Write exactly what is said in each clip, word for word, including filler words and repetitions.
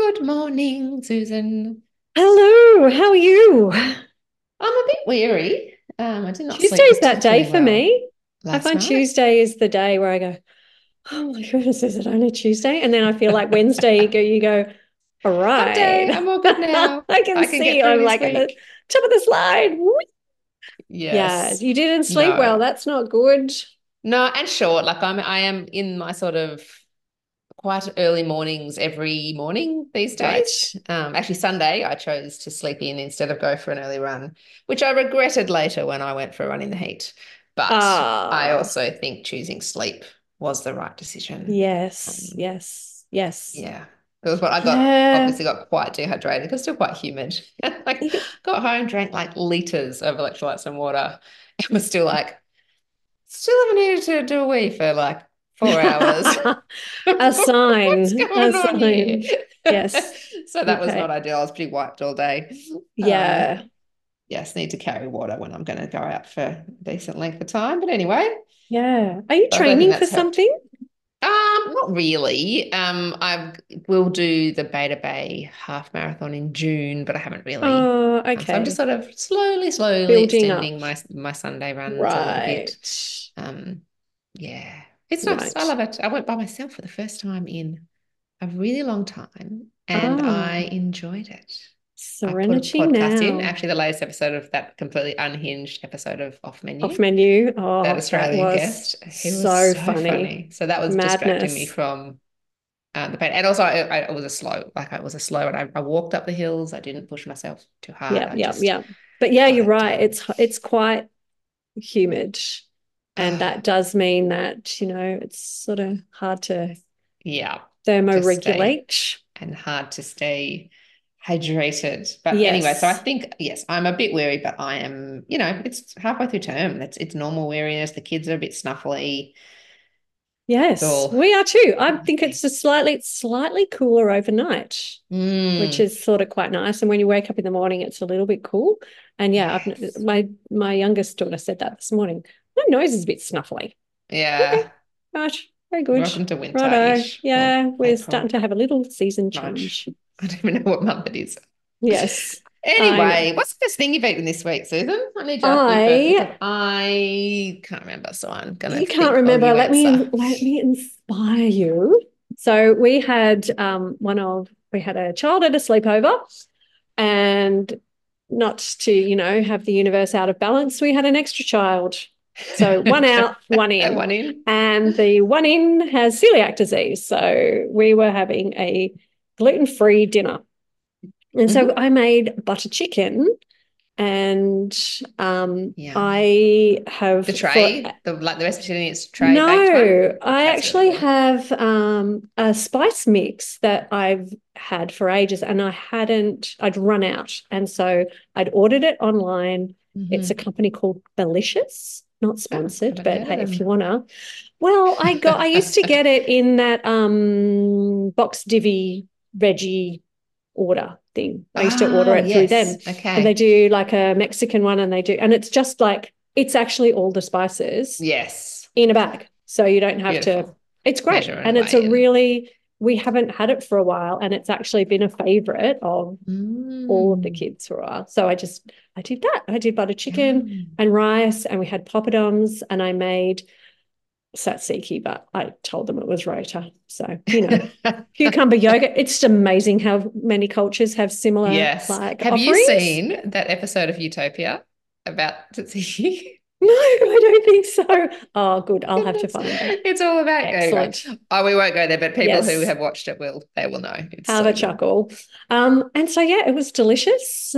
Good morning, Susan. Hello, how are you? I'm a bit weary. Um, I did not sleep Tuesday's that day particularly for well me. I last find night. Tuesday is the day where I go, oh my goodness, is it only Tuesday? And then I feel like Wednesday, you go, you go, all Hump day, right. I'm all good now. I can I can get see through I'm this like at the week. top of the slide. Yeah, Yes. you didn't sleep well. No. That's not good. No, and short. Like I'm I am in my sort of quite early mornings every morning these Right. days. Um, actually Sunday I chose to sleep in instead of go for an early run, which I regretted later when I went for a run in the heat. But I Ah, also think choosing sleep was the right decision. yes, Um, yes, yes. Yeah. It was what I got, Yeah. obviously got quite dehydrated because it's still quite humid. Like got home, drank like liters of electrolytes and water. It was still like, still haven't needed to do a wee for like four hours. A What's sign, a going on here? sign. Yes. So that was not Okay. ideal. I was pretty wiped all day. Um, Yeah. yes, need to carry water when I'm going to go out for a decent length of time. But anyway, Yeah. Are you I don't think training for that's helped. something? Um, not really. Um, I will do the Beta Bay half marathon in June, but I haven't really. Oh, Um, so I'm just okay. sort of slowly, slowly Building up. extending my my Sunday runs a little bit. Right. Um, yeah, it's nice. I Right. love it. I went by myself for the first time in a really long time, and Ah, I enjoyed it. I put a Serenity podcast in, Now. actually the latest episode of that completely unhinged episode of Off Off Menu, menu. that Oh, that Australian was guest. He was so so funny. funny. So that was distracting me Madness. from uh, the pain. And also, I, I, it was a slow, like I was a slow, and I, I walked up the hills. I didn't push myself too hard. Yeah, I yeah, just yeah. But yeah, got you're it right. done. It's it's quite humid. And Uh, that does mean that, you know, it's sort of hard to yeah, to stay thermoregulate. and hard to stay hydrated. But anyway, so I Yes. think yes, I'm a bit weary, but I am, you know, it's halfway through term. It's it's normal weariness. The kids are a bit snuffly. It's Yes, all we are too. I nice think it's thing. just slightly slightly cooler overnight, which Mm, is sort of quite nice. And when you wake up in the morning, it's a little bit cool. And yeah, I've, yes. my my youngest daughter said that this morning. My nose is a bit snuffly. Okay, Yeah. right, very good. Welcome to Righto. winter-ish or Yeah, we're starting April, to have a little season March. change. I don't even know what month it is. Yes, I know. Anyway, what's the best thing you've eaten this week, Susan? I need you, you first because I I can't remember, so I'm gonna You can't think while remember. you Let me answer. let me inspire you. So we had um, one of we had a child at a sleepover, and not to you know have the universe out of balance, we had an extra child. So one out, one in, One in. and the one in has celiac disease. So we were having a gluten-free dinner, and so Hmm. I made butter chicken and um, Yum. I The have for tray, the like the recipe in its tray baked one. no, I That's really actually good. have um, a spice mix that I've had for ages and I hadn't, I'd run out. And so I'd ordered it online. It's a Hmm. company called Belicious, not Oh, sponsored, haven't but heard of hey, if you them. wanna. Well, I got, I used to get it in that um, box divvy veggie order thing. I used to order Oh, it through them. yes. And they Okay. do like a Mexican one and they do, and it's just like, it's actually all the spices Yes. in a bag. So you don't have to, Beautiful. it's great. Measure and And it's a weigh in. really, we haven't had it for a while and it's actually been a favorite of all of the Mm, kids for a while. So I just, I did that. I did butter chicken yum. and rice and we had poppadoms and I made tzatziki, but I told them it was rota. So, you know, cucumber yogurt. It's just amazing how many cultures have similar Yes. like Have you offerings. seen that episode of Utopia about tzatziki? No, I don't think so. Oh, good. I'll have to It's, find that. it's all about anyway. Excellent. Oh, we won't go there, but people who Yes. have watched it will they will know. It's Have a so good. chuckle. Um, and so yeah, it was delicious.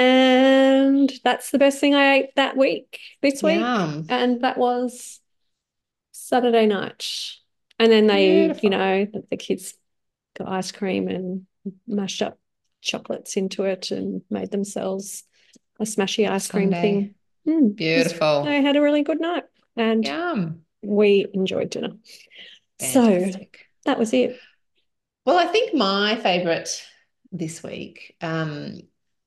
And that's the best thing I ate that week, this week. Yum. And that was Saturday night. And then they, you Beautiful. know, the, the kids got ice cream and mashed up chocolates into it and made themselves a smashy That ice cream Sunday. thing. Mm, just Beautiful. they had a really good night and Yum. we enjoyed dinner. So Fantastic. that was it. Well, I think my favorite this week, um,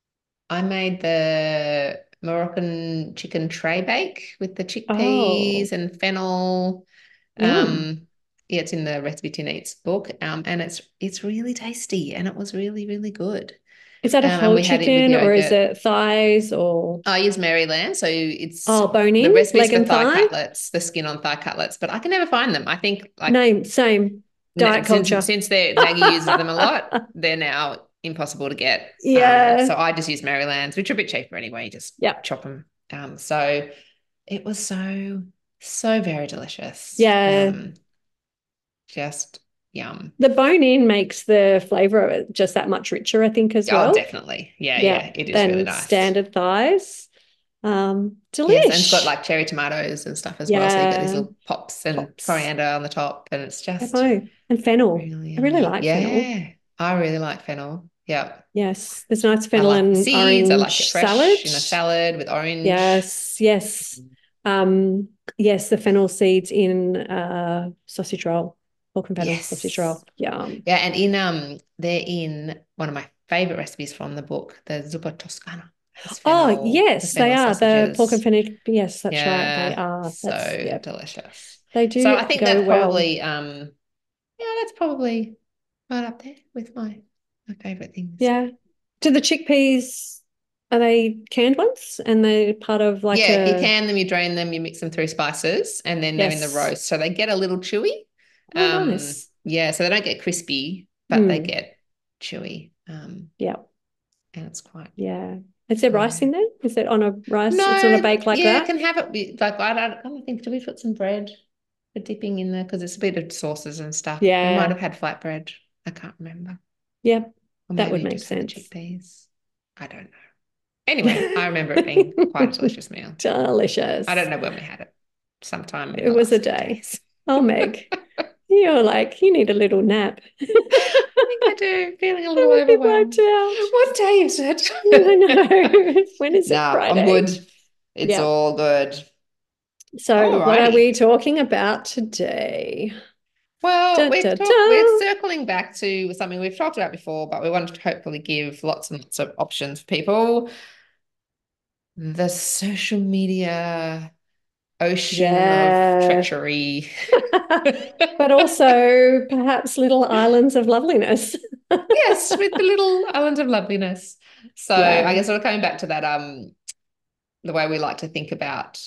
I made the Moroccan chicken tray bake with the Oh, chickpeas and fennel. yum. Um, yeah, it's in the Recipe Tin Eats book, um, and it's it's really tasty, and it was really really good. Is that a Um, and whole we had it with chicken or is yogurt. it thighs or I use Maryland, so it's oh bone the in, recipes leg for and thigh thigh? cutlets, the skin on thigh cutlets, but I can never find them. I think like Name, same diet since culture. since they Maggie uses them a lot, they're now impossible to get. Um, Yeah. so I just use Marylands, which are a bit cheaper anyway. You just Yeah. chop them. Um, so it was so so very delicious. Yeah. Um, just yum. The bone in makes the flavor of it just that much richer, I think, as Oh, well. definitely. Yeah, Yeah. yeah. It is really Than nice. standard thighs. Um, Yes, and it's got delish. like cherry tomatoes and stuff as well. So you get these Yeah. little pops and Pops. coriander on the top, and it's I just know. And fennel. really I really yummy. like fennel. Yeah, I really like fennel. Yeah. Yes. There's nice I fennel like the and seeds. I like it orange fresh salad. in a salad with orange. Yes. Yes. Um, yes, the fennel seeds in uh sausage roll. Pork and fennel sausage Yes. roll. Yum. Yeah, and in um, they're in one of my favorite recipes from the book, the zuppa toscana. Has Oh, fennel, the yes, they fennel are. The pork and sausages. fennel. Yes, that's right. They Yeah, are. That's, so yeah. delicious. They So do I think go that's well. probably um, yeah, that's probably right up there with my my favorite things. Yeah. Do the chickpeas, are they canned ones? And they're part of like Yeah, if you a, can them, you drain them, you mix them through spices, and then they're in the yes. roast. So they get a little chewy. Oh, Um, nice. yeah, so they don't get crispy, but they Mm, get chewy. Um, yeah. and it's quite, Yeah. Is there rice yeah. in there? Is it on a rice? It's on a No, bake like yeah, that? can have it with, like I don't, I don't think, do we put some bread for dipping in there? Because it's a bit of sauces and stuff. We might Yeah. have had flatbread. I can't remember. Yeah. Or That maybe would we make just had the sense. chickpeas. I don't know. Anyway, I remember it being quite a delicious meal. I Delicious. don't know when we had it. Sometime in It the was a last few day. days. Oh, Meg, you're like, you need a little nap. I think I do. Feeling a little I'm a bit wiped overwhelmed. out. What day is I it? know. When is it? No, I'm Friday? good. It's Yeah. all good. So, All what are we righty. talking about today? Well, Da, we're da, talk we're da. circling back to something we've talked about before, but we wanted to hopefully give lots and lots of options for people. The social media ocean of Yeah. treachery. But also perhaps little islands of loveliness. Yes, with the little island of loveliness. So I Yeah. guess we're coming back to that, um, the way we like to think about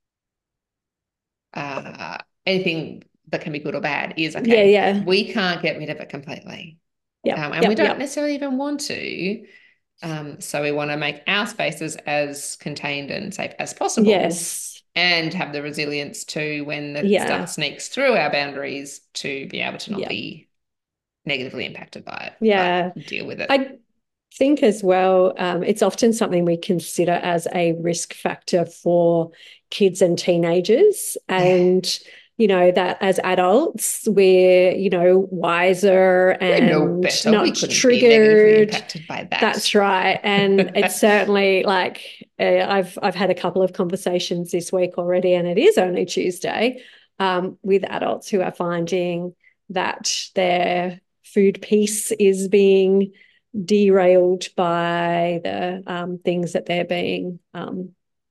uh, anything that can be good or bad is Yeah, okay, yeah. we can't get rid of it completely. Yep, Um, and we yep, don't yep. necessarily even want to. Um, so we want to make our spaces as contained and safe as possible Yes. and have the resilience to when the stuff Yeah. sneaks through our boundaries to be able to not Yeah. be negatively impacted by it, but Yeah. deal with it. I think as well, um, it's often something we consider as a risk factor for kids and teenagers. Yeah. And, you know, that as adults, we're, you know, wiser We know and better. We not couldn't be negatively triggered. impacted by that. That's right. And it's certainly like uh, I've I've had a couple of conversations this week already, and it is only Tuesday, um, with adults who are finding that their food peace is being derailed by the um, things that they're being um,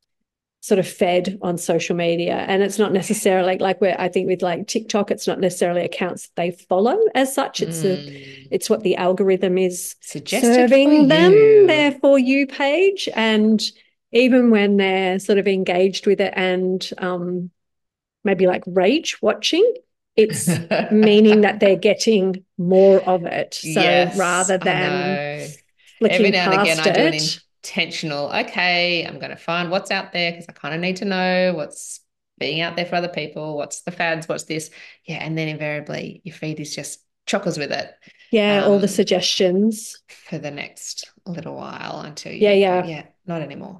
sort of fed on social media. And it's not necessarily like where I think with like TikTok, it's not necessarily accounts that they follow as such. It's the Mm. it's what the algorithm is Suggested for serving them, you. their For You page. And even when they're sort of engaged with it and um, maybe like rage watching, it's meaning that they're getting more of it. So Yes, rather I than know. Every flicking now and again, past I do an it, intentional, okay, I'm going to find what's out there because I kind of need to know what's being out there for other people, what's the fads, what's this. Yeah, and then invariably your feed is just chockers with it yeah, all the um, suggestions. for the next little while until Yeah, you go, yeah, yeah, not anymore.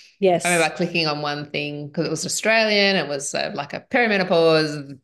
I yes. remember clicking on one thing because it was Australian. It was uh, like a perimenopause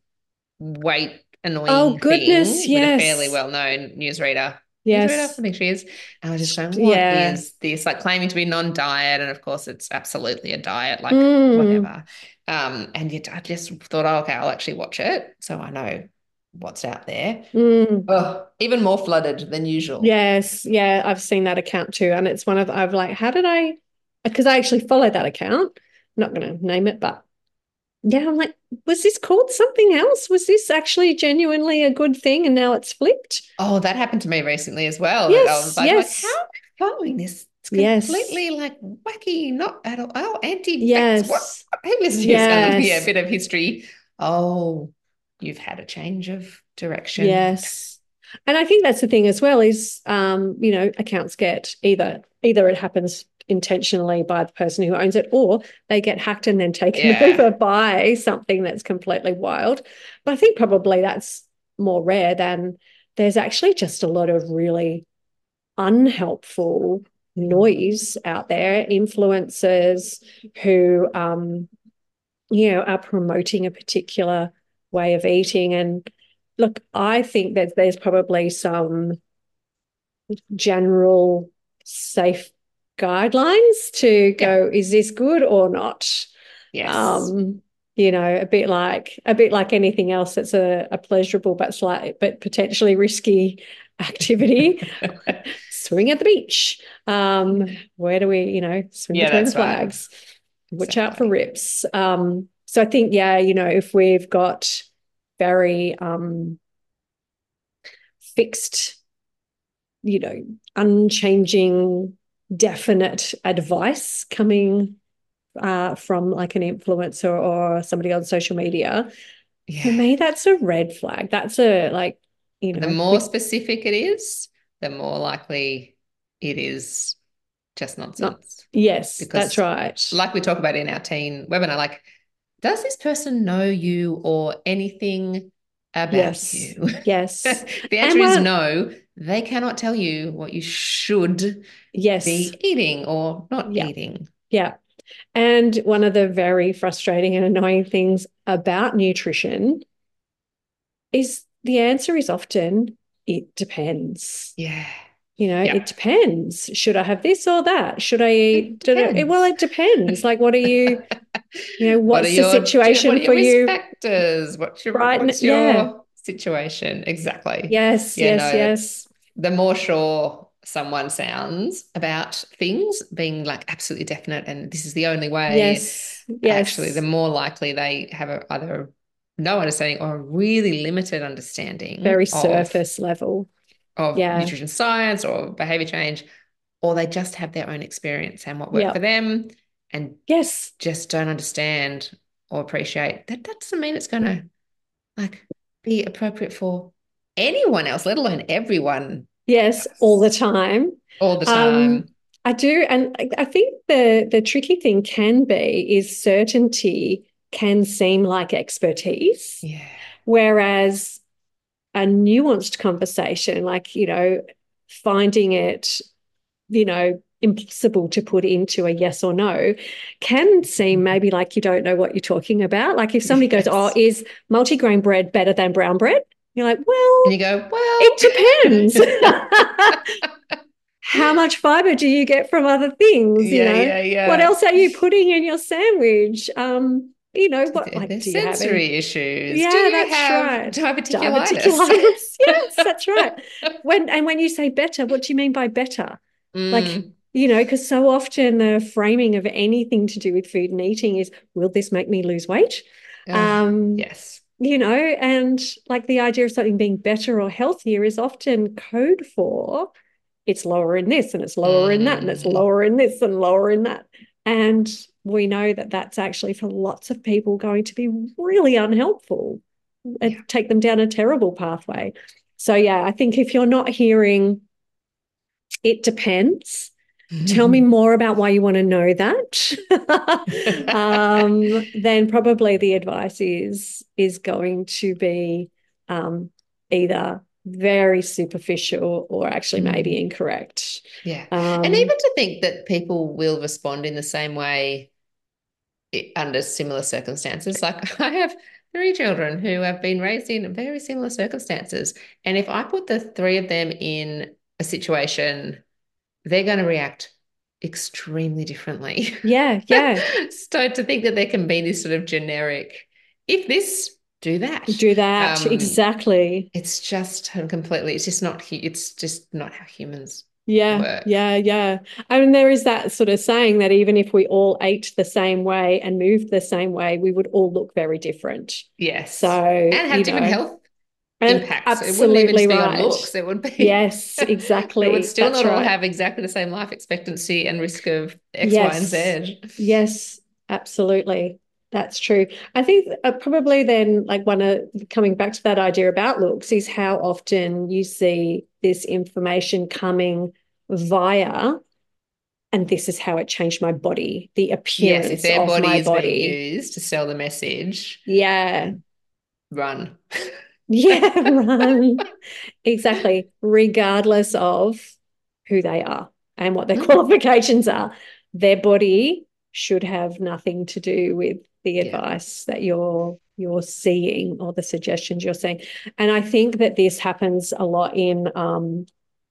weight Oh, annoying goodness, thing with a fairly yes. well-known newsreader. Newsreader, I Yes. think she is. And I was just going, what Yeah. is this? Like claiming to be non-diet, and of course it's absolutely a diet, like Mm, whatever. Um, and yet I just thought, oh, okay, I'll actually watch it so I know what's out there. mm. Oh, even more flooded than usual. Yes. Yeah, I've seen that account too. And it's one of, I've like, how did I, because I actually follow that account. I'm not going to name it, but Yeah, I'm like, was this called something else? Was this actually genuinely a good thing and now it's flipped? Oh, that happened to me recently as well. I was Yes, like, like, how yes, am I following this? It's yes, completely like wacky, not at all. Oh, anti-vax. What? yes, Who is this? And yeah, a yes, bit of history. Oh, you've had a change of direction. yes. And I think that's the thing as well is, um, you know, accounts get either either it happens intentionally by the person who owns it, or they get hacked and then taken Yeah. over by something that's completely wild. But I think probably that's more rare than there's actually just a lot of really unhelpful noise out there, influencers who, um, you know, are promoting a particular way of eating. And look, I think that there's probably some general safe guidelines to Yeah. go, is this good or not? Yes. Um, you know, a bit like a bit like anything else that's a, a pleasurable but slight but potentially risky activity. Swimming at the beach. Um, where do we, you know, swim Yeah, between the that's right. flags? Watch out for Exactly. rips. Um, so I think, yeah, you know, if we've got very um, fixed, you know, unchanging, definite advice coming uh, from like an influencer or somebody on social media, for Yeah. me, that's a red flag. That's a like, you The know, more we specific it is, the more likely it is just not. nonsense. Yes, that's Because, right. like we talk about in our teen webinar, like, does this person know you or anything about Yes, you? yes, The and answer is well, no. They cannot tell you what you should yes, be eating or not yeah, eating. yeah. And one of the very frustrating and annoying things about nutrition is the answer is often it depends. Yeah. You know, Yeah. it depends. Should I have this or that? Should I It eat? Well, depends. it depends. Like, what are you, you know, What are what's the your what situation are for your risk you factors? What's your right now? what's Yeah. your situation? Exactly. Yes, Yeah, no, yes, yes. it's the more sure someone sounds about things being like absolutely definite and this is the only way, Yes, actually, the yes. more likely they have a, either no understanding or a really limited understanding Very of surface level. of Yeah. nutrition science or behavior change, or they just have their own experience and what worked Yeah. for them and Yes. just don't understand or appreciate that. That doesn't mean it's going to like be appropriate for anyone else, let alone everyone Yes, all the else time. all the Um, time. I do, and I I think the the tricky thing can be is certainty can seem like expertise, Yeah. whereas a nuanced conversation, like, you know, finding it, you know, impossible to put into a yes or no, can seem maybe like you don't know what you're talking about. Like if somebody goes, oh, Yes. is multigrain bread better than brown bread? You're like, And well, you go, well, it depends. How much fiber do you get from other things? You yeah, know, yeah, what yeah. else are you putting in your sandwich? Um, you know, what like There's do you have any? sensory issues. Do Yeah, you that's have right. diverticulitis? Diverticulitis. Yes, that's right. When and when you say better, what do you mean by better? Like, Mm. you know, because so often the framing of anything to do with food and eating is, will this make me lose weight? Ugh, Um, yes. you know, and like the idea of something being better or healthier is often code for it's lower in this and it's lower in that and it's Mm. lower in this and lower in that. And we know that that's actually for lots of people going to be really unhelpful and Yeah. take them down a terrible pathway. So, yeah, I think if you're not hearing it depends, tell me more about why you want to know that. um, then probably the advice is is going to be um, either very superficial or actually maybe Mm. incorrect. Yeah. And Um, even to think that people will respond in the same way i- under similar circumstances. Like I have three children who have been raised in very similar circumstances. And if I put the three of them in a situation, they're going to react extremely differently. yeah, yeah, So to think that there can be this sort of generic, if this, do that. do that Um, exactly. it's just completely, it's just not, it's just not how humans Yeah, work. yeah, yeah. I mean, there is that sort of saying that even if we all ate the same way and moved the same way, we would all look very different. Yes. So, And have you different know, health and impacts. It wouldn't even absolutely just be on right. looks. It would be, Yes, we would exactly. still That's not all right. have exactly the same life expectancy and risk of X, Y, and Yes, Z. yes, absolutely. That's true. I think uh, probably then, like, one of coming back to that idea about looks is how often you see this information coming via, and this is how it changed my body, the Yes, if appearance their of body my is being body. used to sell the message, Yeah. run. Yeah, right. Exactly. Regardless of who they are and what their Mm. qualifications are, their body should have nothing to do with the Yeah. advice that you're you're seeing or the suggestions you're seeing. And I think that this happens a lot in um,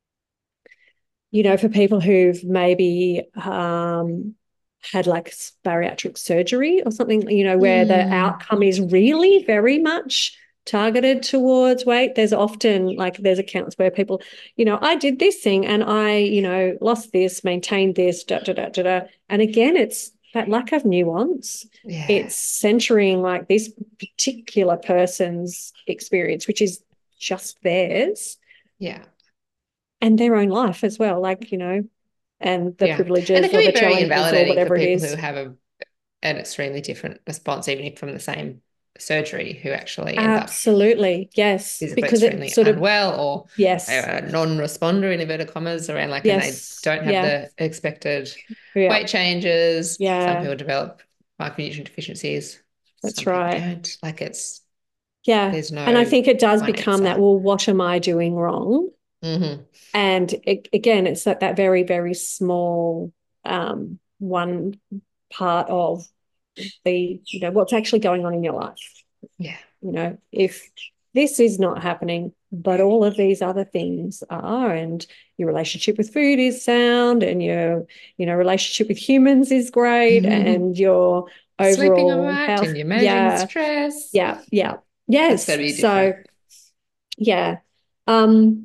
you know, for people who've maybe um had like bariatric surgery or something, you know, where the Mm. outcome is really very much targeted towards weight. There's often like there's accounts where people, you know, I did this thing and I, you know, lost this, maintained this, da da da da da. And again, it's that lack of nuance. Yeah. It's centering like this particular person's experience, which is just theirs Yeah. and their own life as well. Like, you know, and the Yeah. And it privileges can or the be very challenges or invalidating for whatever it people who is. have a, an extremely different response, even if from the same surgery, who actually end up Absolutely. Yes. physically Because it extremely sort of, unwell or yes, a non-responder in inverted commas around like, and they yes, don't have yeah, the expected yeah, weight changes. Some yeah, people develop micronutrient deficiencies. that's Some people right. don't. Like it's, Yeah. there's And I no think it does one become that, answer. well, what am I doing wrong? Mm-hmm. And it, again, it's like that very, very small um, one part of the, you know, what's actually going on in your life. Yeah. You know, if this is not happening, but all of these other things are, and your relationship with food is sound, and your, you know, relationship with humans is great, and your Sleeping all overall right health, and you're managing the yeah, stress. yeah, yeah, That's got yes. to be So, different. yeah. Um,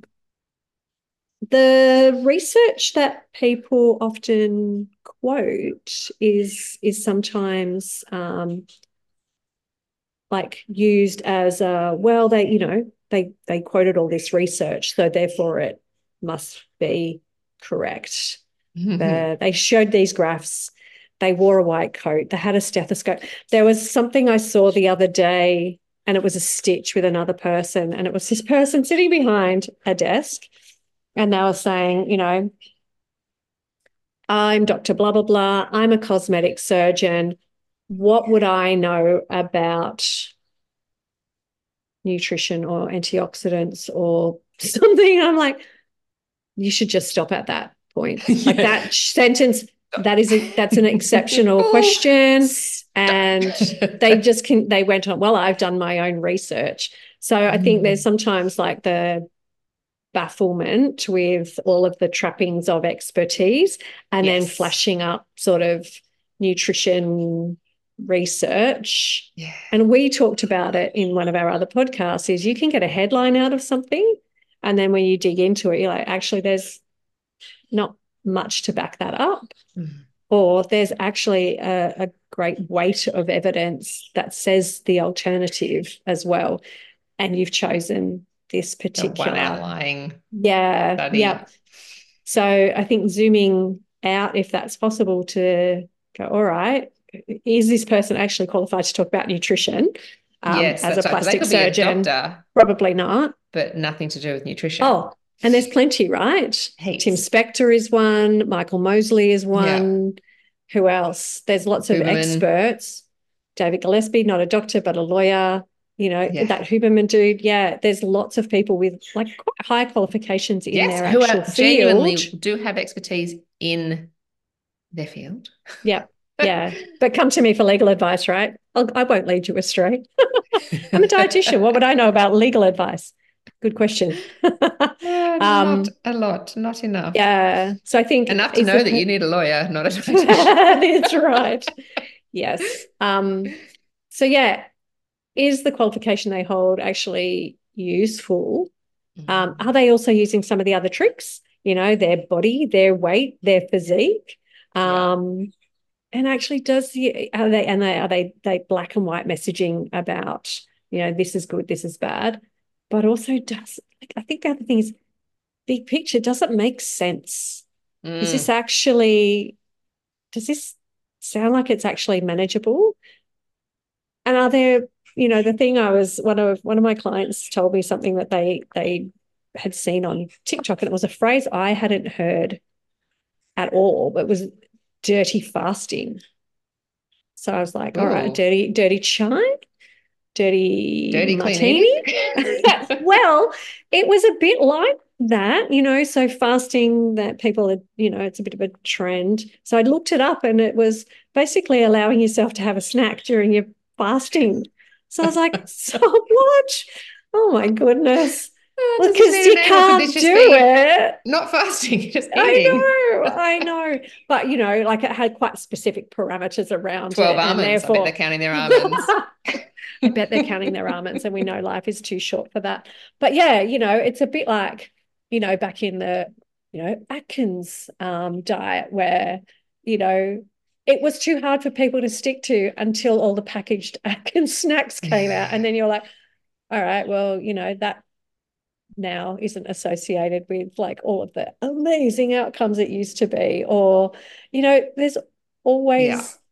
the research that people often quote is is sometimes um, like used as a, well, they, you know, they they quoted all this research, so therefore it must be correct. Mm-hmm. The, they showed these graphs. They wore a white coat. They had a stethoscope. There was something I saw the other day, and it was a stitch with another person, and it was this person sitting behind a desk, and they were saying, you know, I'm Doctor Blah blah blah. I'm a cosmetic surgeon. What would I know about nutrition or antioxidants or something? I'm like, you should just stop at that point. Like Yeah. that sentence, that is a, that's an exceptional Full question. stop. And they just can, they went on, well, I've done my own research. So I think there's Mm. sometimes like the bafflement with all of the trappings of expertise and then Yes. flashing up sort of nutrition research. Yeah. And we talked about it in one of our other podcasts, is you can get a headline out of something, and then when you dig into it, you're like, actually, there's not much to back that up. Mm. Or there's actually a, a great weight of evidence that says the alternative as well. And you've chosen this The one particular. outlying Yeah, study. yeah. So I think zooming out, if that's possible, to go, all right, is this person actually qualified to talk about nutrition um, Yes, as a that's right. Because they plastic could be a surgeon? doctor, Probably not. but nothing to do with nutrition. Oh, and there's plenty, right? Tim Heaps. Spector is one, Michael Mosley is Yeah. one. Who else? There's lots of Huberman. experts. David Gillespie, not a doctor, but a lawyer. You know, Yeah. that Huberman dude. Yeah, there's lots of people with like quite high qualifications in Yes, their who actual are field. genuinely do have expertise in their field. Yeah, yeah. But come to me for legal advice, right? I'll, I won't lead you astray. I'm a dietitian. What would I know about legal advice? Good question. Uh, not um, a lot, not enough. yeah. So I think Enough to is know that you the need a lawyer, not a dietitian. that's right. Yes. Um, so yeah, is the qualification they hold actually useful? Um, are they also using some of the other tricks? you know, their body, their weight, their physique. Yeah. Um, and actually does the are they and they are they they black and white messaging about, you know, this is good, this is bad, but also does I think the other thing is big picture, does it make sense? Is this Mm. actually does this sound like it's actually manageable? And are there, you know, the thing I was one of one of my clients told me something that they they had seen on TikTok, and it was a phrase I hadn't heard at all, but it was dirty fasting. So I was like, all right, Oh, dirty, dirty chai, dirty dirty clean martini. eating. Well, it was a bit like that, you know, so fasting that people are, you know, it's a bit of a trend. So I looked it up and it was basically allowing yourself to have a snack during your fasting. So I was like, so what? Oh my goodness. Oh, Well, does this because need you a name, or could this can't just do be it. not fasting, just I eating? know, I know. But, you know, like it had quite specific parameters around twelve it. And almonds. I bet they're therefore, counting their almonds. I bet they're counting their almonds, and we know life is too short for that. But yeah, you know, it's a bit like, you know, back in the, you know, Atkins um, diet where, you know, it was too hard for people to stick to until all the packaged Atkins snacks came out. And Yeah. then you're like, all right, well, you know, that now isn't associated with like all of the amazing outcomes it used to be. Or, you know, there's Yeah. always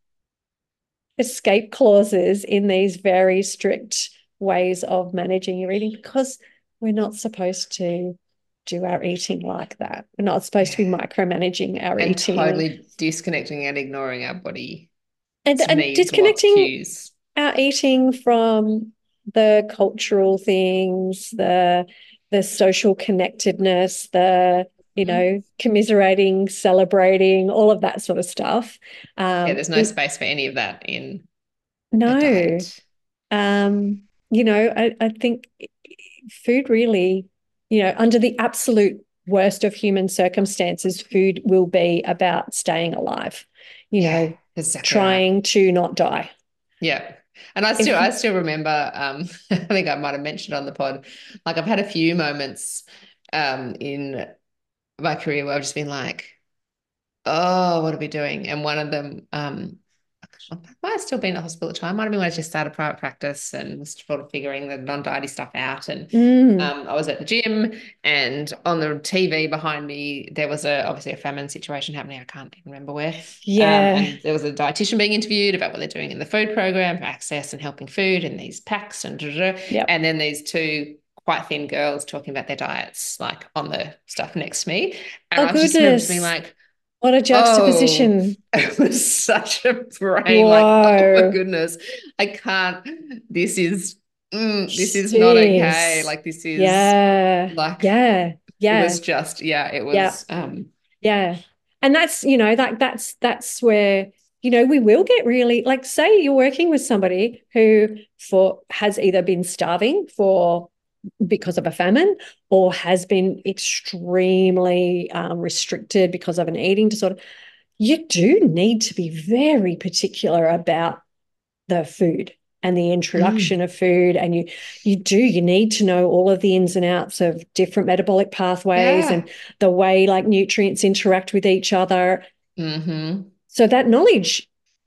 escape clauses in these very strict ways of managing your eating because we're not supposed to do our eating like that. We're not supposed to be Yeah. micromanaging our And eating totally disconnecting and ignoring our body's and, and needs or what's disconnecting cues. our eating from the cultural things, the the social connectedness, the you Mm. know commiserating, celebrating, all of that sort of stuff. Yeah, Um, there's no it, space for any of that in a no, diet. um, you know, I, I think food really, you know, under the absolute worst of human circumstances, food will be about staying alive. You Yeah, know, exactly right. trying to not die. Yeah. And I still If I still remember, um, I think I might have mentioned on the pod, like I've had a few moments um in my career where I've just been like, oh, what are we doing? And one of them, um, I might have still been in the hospital at the time. Might have been when I just started private practice and was sort of figuring the non-diety stuff out. And mm, um, I was at the gym, and on the T V behind me, there was a obviously a famine situation happening. I can't even remember where. Um, yeah, and there was a dietitian being interviewed about what they're doing in the food program for access and helping food and these packs and da, da, da. yeah. And then these two quite thin girls talking about their diets, like on the stuff next to me. And Oh I just remember just being goodness. like, What a oh, juxtaposition. it was such a brain, like, oh my Whoa. goodness, I can't, this is, mm, this is not okay. Jeez. Like, this is Yeah. like, Yeah. it Yeah. was just, yeah, it Yeah. was, um, Yeah. And that's, you know, that that's that's where, you know, we will get really like say you're working with somebody who for has either been starving for because of a famine or has been extremely um, restricted because of an eating disorder. You do need to be very particular about the food and the introduction mm, of food, and you you do you need to know all of the ins and outs of different metabolic pathways yeah. and the way like nutrients interact with each other, Mm-hmm. so that knowledge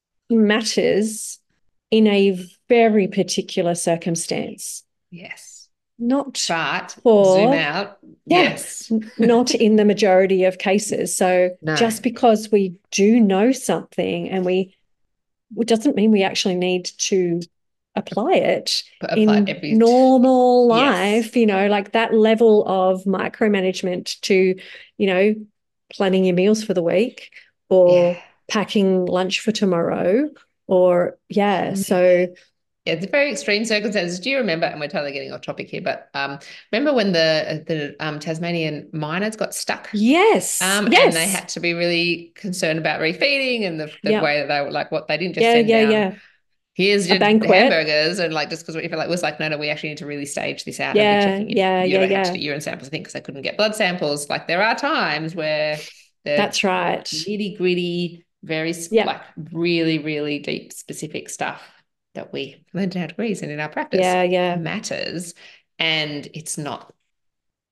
matters in a very particular circumstance, Yes. not But zoom for out. yeah, Yes. not in the majority of cases. So No, just because we do know something and we it doesn't mean we actually need to apply it but apply in every, normal yes. life, you know, like that level of micromanagement to, you know, planning your meals for the week Yeah. or packing lunch for tomorrow or, yeah. So, Yeah, it's a very extreme circumstances. Do you remember, and we're totally getting off topic here, but um, remember when the the um, Tasmanian miners got stuck? yes, Um, and they yes. had to be really concerned about refeeding and the, the Yeah. way that they were like, what they didn't just Yeah. send Yeah. down, Yeah. here's A your banquet. hamburgers. And like, just because we felt like, it was like, no, no, we actually need to really stage this out and be Yeah. checking if, Yeah. you know, Yeah. they had to Yeah. do urine samples, I think, because they couldn't get blood samples. Like, there are times where the That's right. nitty gritty, very, Yeah. like, really, really deep, specific stuff that we learned in our degrees and in our practice Yeah. Yeah. matters. And it's not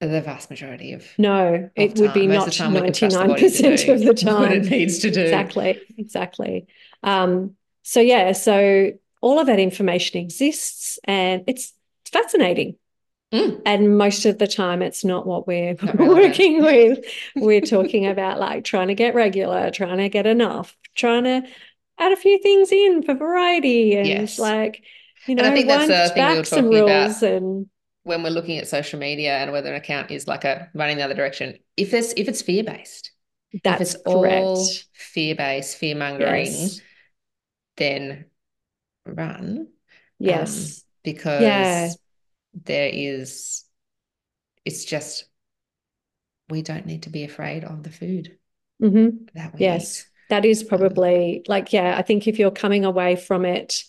the vast majority of No, of it would be time. Most of the not time we can trust the body to ninety-nine percent of do the what it time. needs to do. Exactly, exactly. Um, so yeah, so all of that information exists and it's fascinating. Mm, And most of the time it's not what we're not relevant. working with. We're talking about like trying to get regular, trying to get enough, trying to add a few things in for variety and Yes. like, you And I know, think that's the wind thing we were back some talking about rules and when we're looking at social media and whether an account is like a running the other direction. If there's if it's fear-based, if that's it's all correct. fear-based, fear-mongering, Yes. then run. Um, Yes. Yeah. because there is it's just we don't need to be afraid of the food Mm-hmm. that we Yes. eat. That is Um, probably like, yeah, I think if you're coming away from it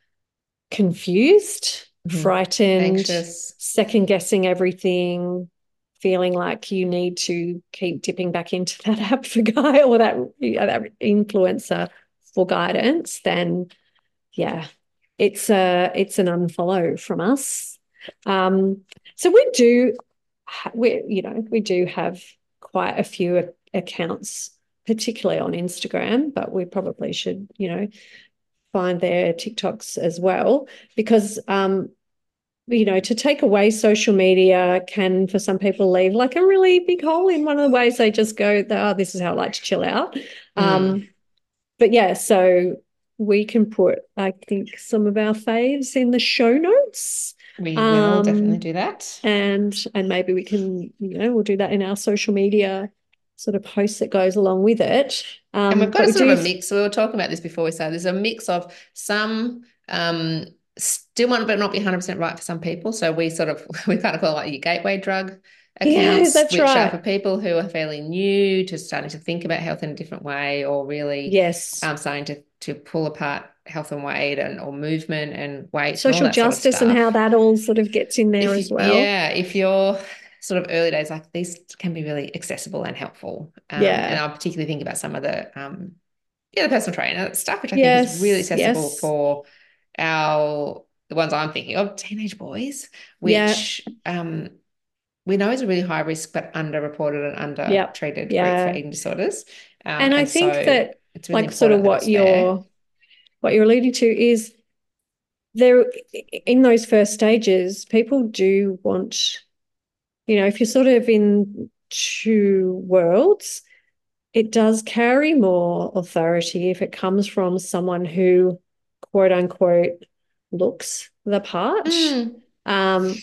confused, mhm. frightened, Anxious. second guessing everything, feeling like you need to keep dipping back into that app for guy or that, that influencer for guidance, then yeah, it's a it's an unfollow from us. Um, so we do, we you know we do have quite a few accounts, particularly on Instagram, but we probably should you know find their TikToks as well because um, you know to take away social media can for some people leave like a really big hole in one of the ways they just go, oh, this is how I like to chill out. Mm, Um, but yeah, so we can put, I think, some of our faves in the show notes. we will definitely Um, do that. and and maybe we can, you know, we'll do that in our social media sort of post that goes along with it. And Um, we've but got a we sort do, of a mix. We were talking about this before we started. There's a mix of some um, still want but not be one hundred percent right for some people. So we sort of, we kind of call it like your gateway drug yeah, accounts, that's which are right. for people who are fairly new to starting to think about health in a different way or really Yes. um, starting to, to pull apart health and weight and or movement and weight and all Social that sort of justice and how stuff. that all sort of gets in there If as you, well. yeah, if you're sort of early days, like these can be really accessible and helpful. Um, and Yeah. I particularly think about some of the um, yeah, the personal trainer stuff, which I think is really Yes. accessible Yes. for our the ones I'm thinking of, teenage boys, Yeah. which um, we know is a really high risk but underreported and Yeah. undertreated group for Yeah. eating disorders. Um, And I and think so that it's really like sort of important that what it's there. you're what you're alluding to is there in those first stages, people do want, you know, if you're sort of in two worlds, it does carry more authority if it comes from someone who, quote unquote, looks the part. Mm, Um,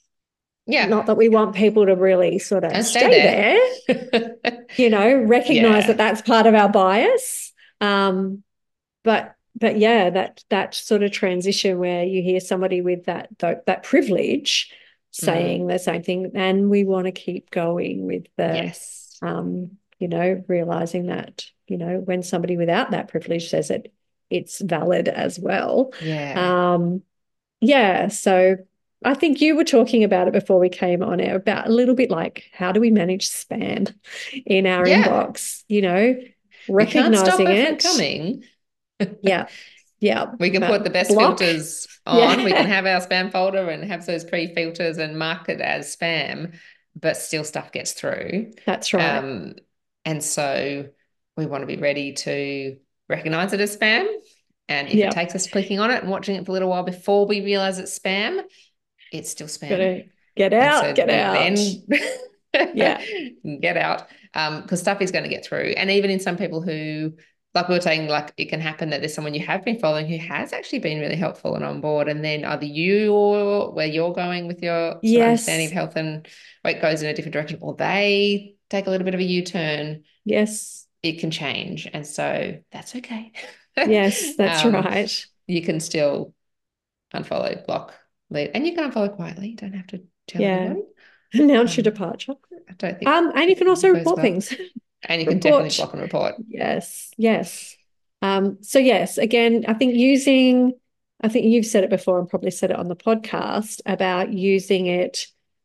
yeah, not that we want people to really sort of and stay stay there, there. you know, recognize that Yeah. that's part of our bias. Um, but but yeah, that that sort of transition where you hear somebody with that that, that privilege Mm, saying the same thing, and we want to keep going with the, yes. um, you know, realizing that you know when somebody without that privilege says it, it's valid as well. Yeah. Um, yeah, so I think you were talking about it before we came on air about a little bit like how do we manage spam in our Yeah. inbox, you know, We can't stop recognizing it from it. coming. Yeah, yeah, We can put but the best block. filters on. We can Yeah, have our spam folder and have those pre-filters and mark it as spam, but still stuff gets through. that's right. Um, and so we want to be ready to recognize it as spam. And if it Yeah, takes us clicking on it and watching it for a little while before we realize it's spam, it's still spam. gotta get And out, so get we out. then Yeah, get out um, because stuff is going to get through. And even in some people who, like we were saying, like it can happen that there's someone you have been following who has actually been really helpful and on board. And then either you or where you're going with your sort of understanding yes, of health and weight goes in a different direction, or they take a little bit of a U-turn, yes, it can change. And so that's okay. yes, that's um, right. you can still unfollow, block, leave, and you can unfollow quietly. You don't have to tell Yeah, everybody. announce your Um, departure. I don't think Um, and you it can also goes report well. things. And you can definitely Report. block and report. Yes, yes. Um, so yes, again, I think using, I think you've said it before and probably said it on the podcast about using it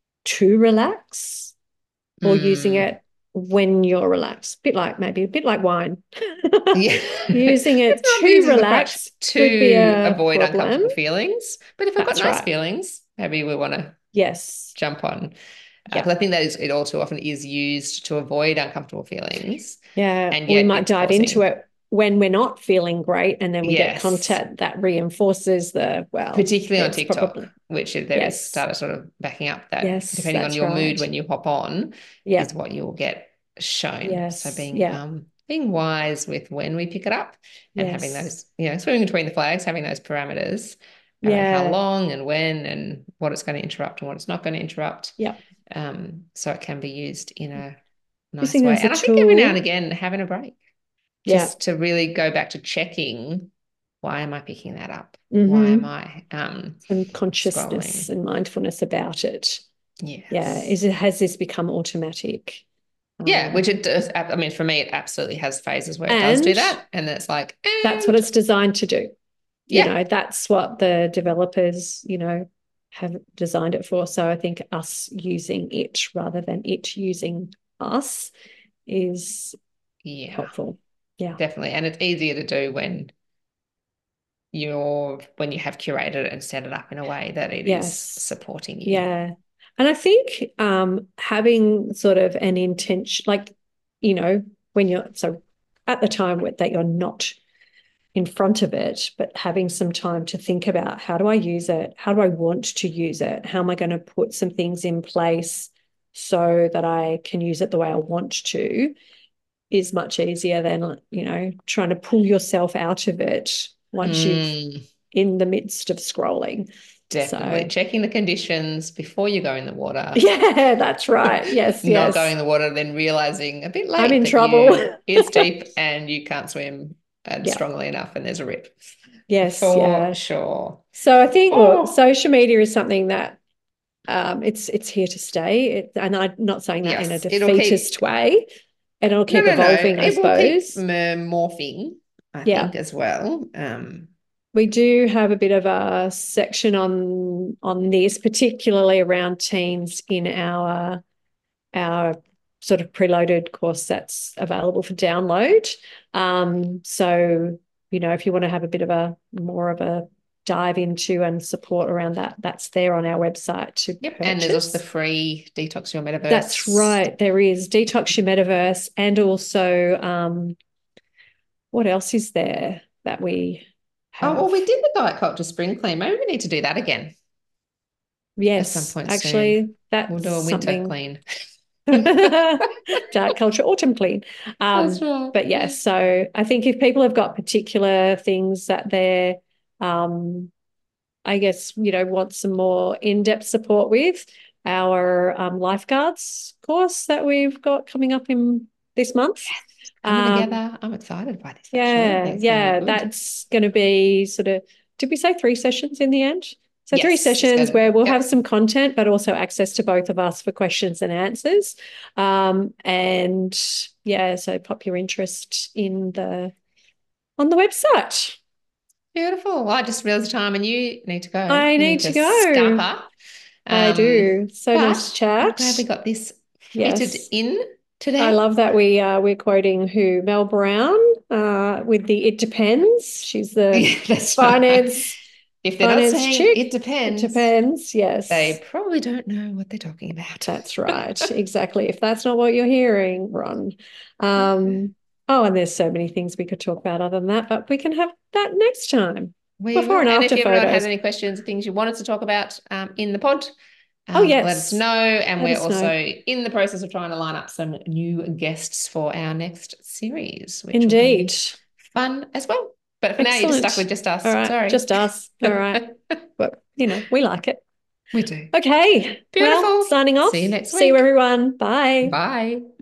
to relax or using Mm, it when you're relaxed. A bit like maybe a bit like wine. yeah. Using Let's it not to use this approach relax could be to a avoid problem. uncomfortable feelings. But if I've got That's nice right. feelings, maybe we want to Yes. jump on. Because Yeah. I think that is, it all too often is used to avoid uncomfortable feelings. Yeah. And We yet might it's dive into causing, it when we're not feeling great, and then we get yes, content that reinforces the, well, particularly on it's TikTok, probably, which there is yes. data sort of backing up that Yes, depending on that's your mood right. when you hop on Yeah. is what you'll get shown. So Yes. being Yeah. um being wise with when we pick it up and having Yes. those, you know, swimming between the flags, having those parameters around how Yeah. long and when and what it's going to interrupt and what it's not going to interrupt. Yeah. Um, so it can be used in a nice Using it way. as a And I think every now and tool. again having a break Yeah. just to really go back to checking, why am I picking that up? Why am Mm-hmm. I um Some consciousness scrolling? and mindfulness about it. Yeah. Yes. Is it, has this become automatic? Yeah, Um, which it does. I mean, for me, it absolutely has phases where it does do and that. And then it's like, that's what and it's designed to do. You yeah, know, that's what the developers, you know, have designed it for. So I think us using it rather than it using us is yeah, helpful. Yeah. definitely. And it's easier to do when you're when you have curated it and set it up in a way that it is Yes. supporting you. Yeah. And I think um, having sort of an intention, like, you know, when you're so at the time that you're not in front of it, but having some time to think about, how do I use it? How do I want to use it? How am I going to put some things in place so that I can use it the way I want to, is much easier than, you know, trying to pull yourself out of it once you've Mm, in the midst of scrolling. definitely So checking the conditions before you go in the water, yeah, that's right. Yes, not going yes. in the water, then realizing a bit I'm late in that trouble. you it's deep and you can't swim and Yeah. strongly enough and there's a rip. Yes, For yeah. sure. So I think, look, Oh, social media is something that um, it's it's here to stay. It, and I'm not saying that in a yes, it'll keep defeatist way. And it'll no, keep no, no. evolving, I It will keep suppose. morphing, I Yeah. think, as well. Um, We do have a bit of a section on on this, particularly around teens in our our sort of preloaded course that's available for download. Um, so, you know, if you want to have a bit of a more of a dive into and support around that, that's there on our website to yep. And there's also the purchase. free Detox Your That's Metaverse. right. There is Detox Your Metaverse, and also um, what else is there that we Oh, have? well, we did the Diet Culture Spring Clean. Maybe we need to do that again at some Yes, point soon. actually, We'll that's do a winter something. clean. Dark culture autumn clean. That's Um, right. but yes, yeah, so I think if people have got particular things that they're, um, I guess, you know, want some more in-depth support with, our um, lifeguards course that we've got coming up in this month. Coming Um, together. I'm excited by this, actually. I yeah, think it's going to be yeah, good. that's going to be sort of, did we say three sessions in the end? So three Yes, it's sessions good. where we'll have Yep. some content, but also access to both of us for questions and answers. Um, and yeah, so pop your interest in the on the website. Beautiful. Well, I just realized the time and you need to go. I You need need to to go. scamper. I Um, do. So nice to but I'm glad chat. we got this fitted Yes. in I today. love that we uh, we're quoting who Mel Brown uh, with the "It Depends." She's the Yeah, that's right. finance If they're not finance saying chick. it It depends, depends. Yes, they probably don't know what they're talking about. that's right. Exactly. If that's not what you're hearing, run. Um, oh, and there's so many things we could talk about other than that, but we can have that next time. We Before will. and And if after you ever had photos. any questions or things you wanted to talk about um, in the pod, Oh um, let us yes, know. And let we're us also know. in the process of trying to line up some new guests for our next series, which will Indeed. be fun as well. But for now, you're just stuck Excellent. with just All us. right, Sorry. just us. All right. But, you know, we like it. We do. Okay. Well, Beautiful. signing See you off. next See you, week. everyone. Bye. Bye.